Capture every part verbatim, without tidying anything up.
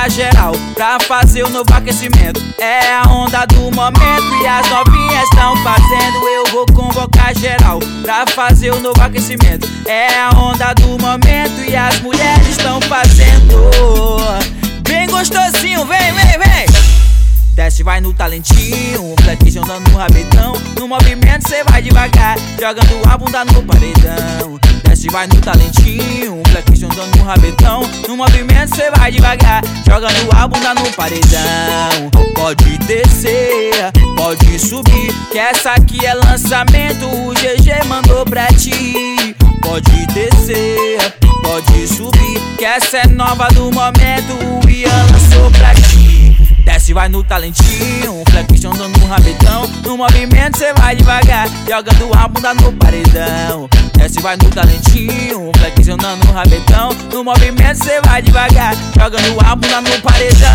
convocar geral pra fazer o novo aquecimento. É a onda do momento e as novinhas estão fazendo. Eu vou convocar geral pra fazer o novo aquecimento. É a onda do momento e as mulheres estão fazendo. Bem gostosinho, vem, vem, vem. Desce, vai no talentinho, flexion dando no rabetão. No movimento cê vai devagar, jogando a bunda no paredão. Desce, vai no talentinho, flexion dando no rabetão. No movimento cê vai devagar, jogando a bunda no paredão. Pode descer, pode subir, que essa aqui é lançamento, o G G mandou pra ti. Pode descer, pode subir, que essa é nova do momento, o Ian lançou pra ti. Desce, vai no talentinho, flexion dando no rabetão. No movimento cê vai devagar, jogando a bunda no paredão. Desce, vai no talentinho, flexion dando no rabetão. No movimento cê vai devagar, jogando a bunda no paredão.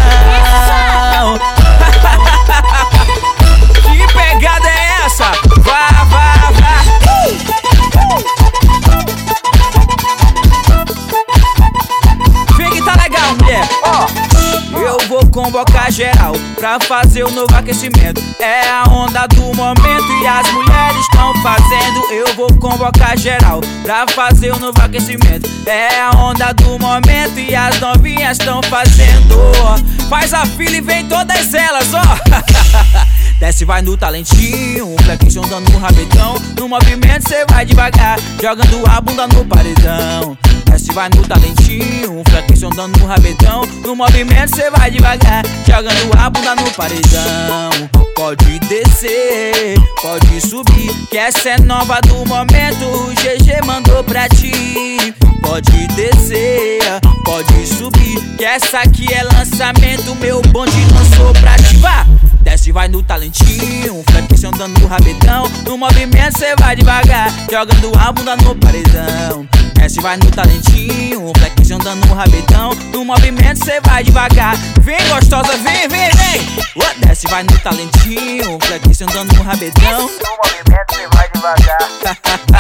Que pegada é essa? Vá, vá, vá. Vem que tá legal, mulher. Eu vou convocar geral pra fazer o novo aquecimento. É a onda do momento e as mulheres estão fazendo. Eu vou convocar geral pra fazer o novo aquecimento. É a onda do momento e as novinhas estão fazendo. Faz a fila e vem todas elas, ó. Desce, vai no talentinho, flexion dando no rabetão. No movimento cê vai devagar, jogando a bunda no paredão. Desce, vai no talentinho, flexion dando no rabetão. No movimento cê vai devagar, jogando a bunda no paredão. Pode descer, pode subir, que essa é nova do momento, o G G mandou pra ti. Pode descer, pode subir, que essa aqui é lançamento, meu bonde lançou pra ti. Vá! Desce, vai no talentinho, flexion dando no rabetão. No movimento cê vai devagar, jogando a bunda no paredão. Desce, vai no talentinho, flexion dando no rabetão. No movimento cê vai devagar, vem gostosa, vem, vem, vem. Oh, desce, vai no talentinho, flexion dando no rabetão. No movimento cê vai devagar.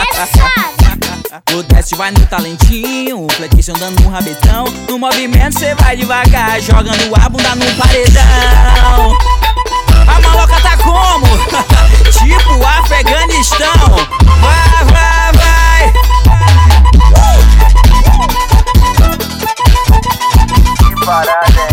Oh, desce, vai no talentinho, flexion dando no rabetão. No movimento cê vai devagar, jogando a bunda no paredão. A maloca tá como? Tipo Afeganistão. Vai, vai, vai. Que parada é